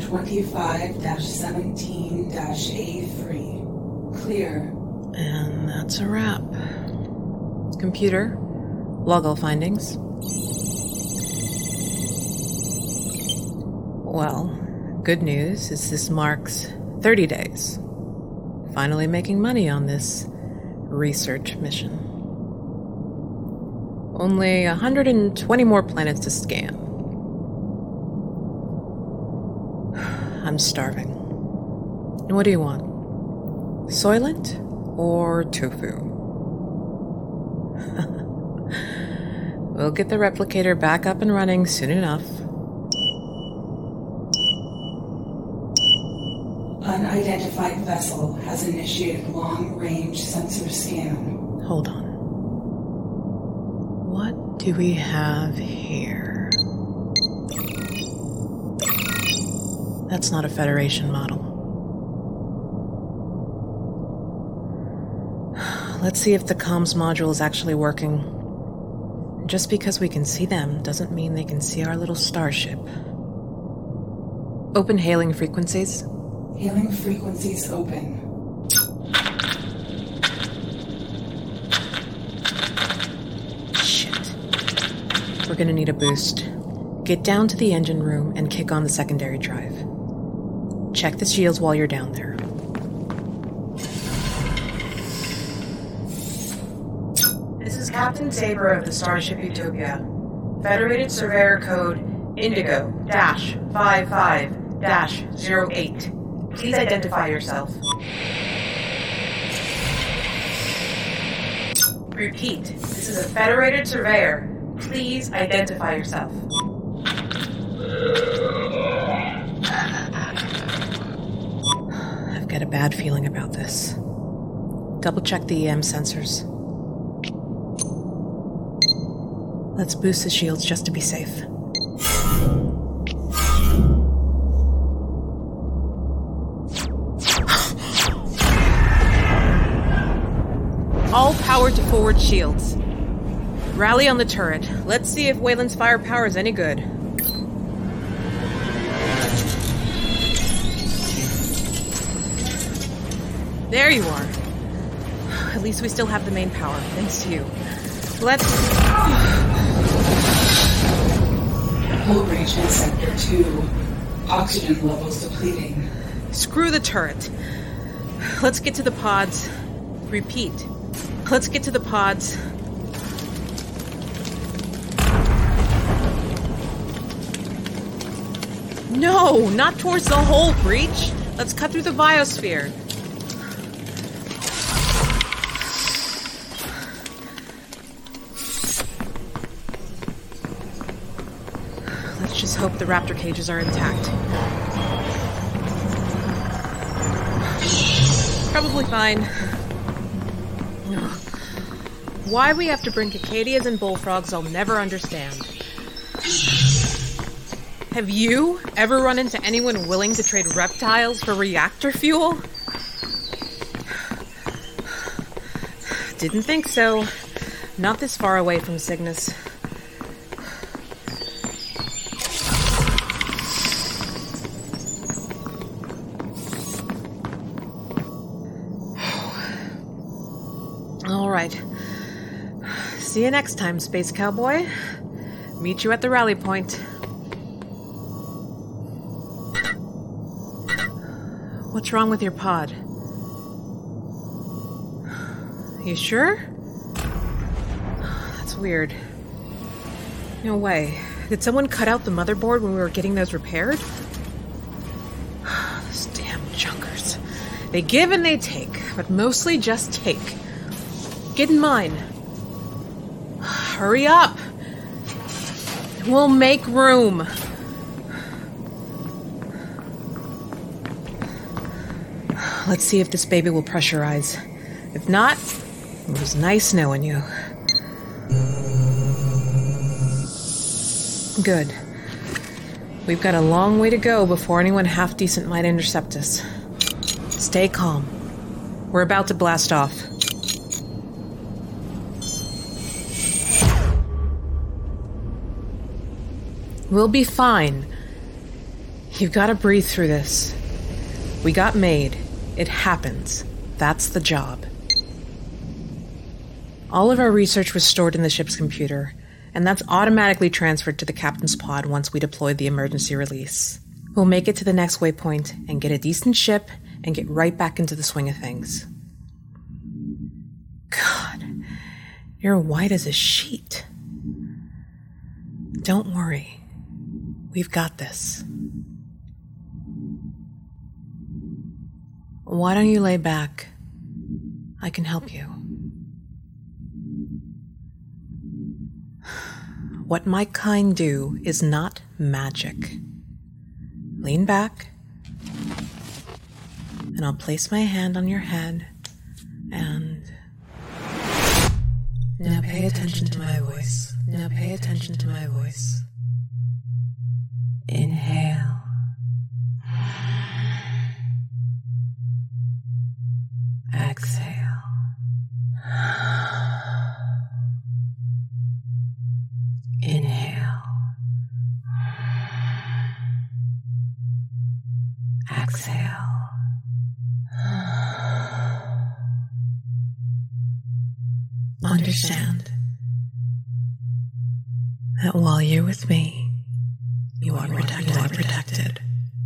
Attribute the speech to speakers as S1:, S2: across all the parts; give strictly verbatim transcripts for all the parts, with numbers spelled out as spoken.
S1: twenty-five seventeen A three. Clear.
S2: And that's a wrap. Computer, log all findings. Well, good news is this marks thirty days. Finally making money on this research mission. Only one hundred twenty more planets to scan. I'm starving. What do you want? Soylent or tofu? We'll get the replicator back up and running soon enough.
S1: Unidentified vessel has initiated long-range sensor scan.
S2: Hold on. What do we have here? That's not a Federation model. Let's see if the comms module is actually working. Just because we can see them doesn't mean they can see our little starship. Open hailing frequencies.
S1: Hailing frequencies open.
S2: Shit. We're gonna need a boost. Get down to the engine room and kick on the secondary drive. Check the shields while you're down there. This is Captain Saber of the Starship Utopia. Federated Surveyor Code Indigo five five zero eight. Please identify yourself. Repeat, this is a Federated Surveyor. Please identify yourself. I've got a bad feeling about this. Double check the E M sensors. Let's boost the shields just to be safe. All power to forward shields. Rally on the turret. Let's see if Wayland's firepower is any good. There you are. At least we still have the main power, thanks to you. Let's...
S1: Hull breach in Sector two. Oxygen levels depleting.
S2: Screw the turret. Let's get to the pods. Repeat. Let's get to the pods. No, not towards the hull breach. Let's cut through the biosphere. Let's just hope the raptor cages are intact. Probably fine. Why we have to bring cicadias and bullfrogs, I'll never understand. Have you ever run into anyone willing to trade reptiles for reactor fuel? Didn't think so. Not this far away from Cygnus. All right. See you next time, Space Cowboy. Meet you at the rally point. What's wrong with your pod? You sure? That's weird. No way. Did someone cut out the motherboard when we were getting those repaired? Those damn junkers. They give and they take, but mostly just take. Get in mine. Hurry up! We'll make room. Let's see if this baby will pressurize. If not, it was nice knowing you. Good. We've got a long way to go before anyone half-decent might intercept us. Stay calm. We're about to blast off. We'll be fine. You've got to breathe through this. We got made. It happens. That's the job. All of our research was stored in the ship's computer, and that's automatically transferred to the captain's pod once we deploy the emergency release. We'll make it to the next waypoint and get a decent ship and get right back into the swing of things. God, you're white as a sheet. Don't worry. We've got this. Why don't you lay back? I can help you. What my kind do is not magic. Lean back, and I'll place my hand on your head, and... Now pay attention to my voice. Now pay attention to my voice. Inhale. Exhale. Inhale. Exhale. Understand that while you're with me, you are protected. You are protected.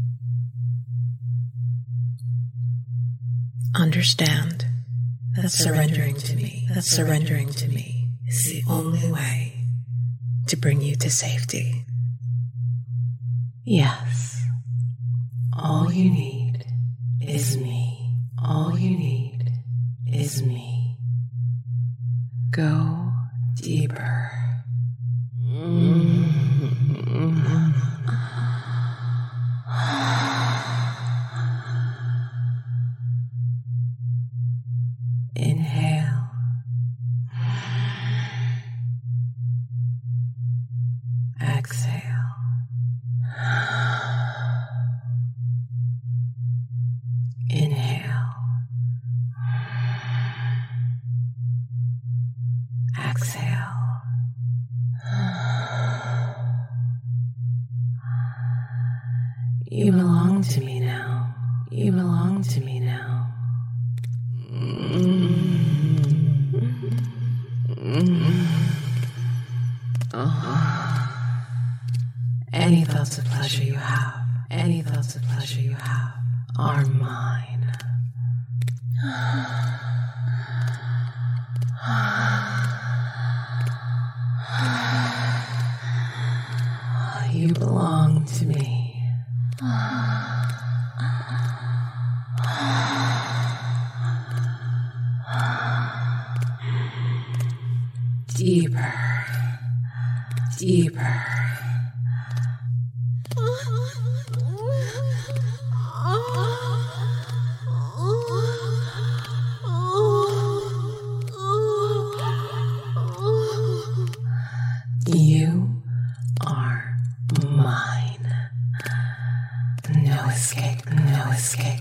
S2: Understand that surrendering to me, that surrendering to me is the only way to bring you to safety. Yes, all you need is me. All you need is me. Go deeper. Inhale. Exhale. Inhale. Exhale. You belong to me now. You belong to me now. Oh. Any thoughts of pleasure you have, any thoughts of pleasure you have, are mine. You belong to me. Deeper, deeper. You are mine. No escape, no escape.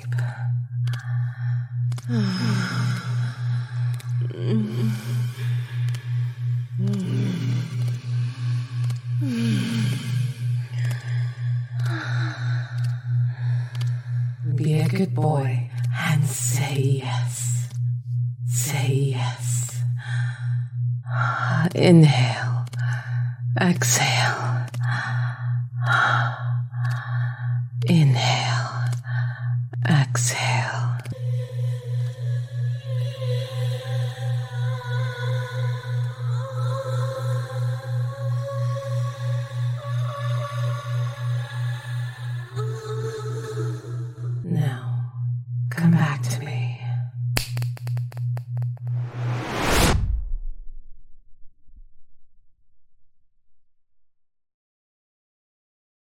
S2: Be a good boy and say yes. Say yes. Inhale. Exhale.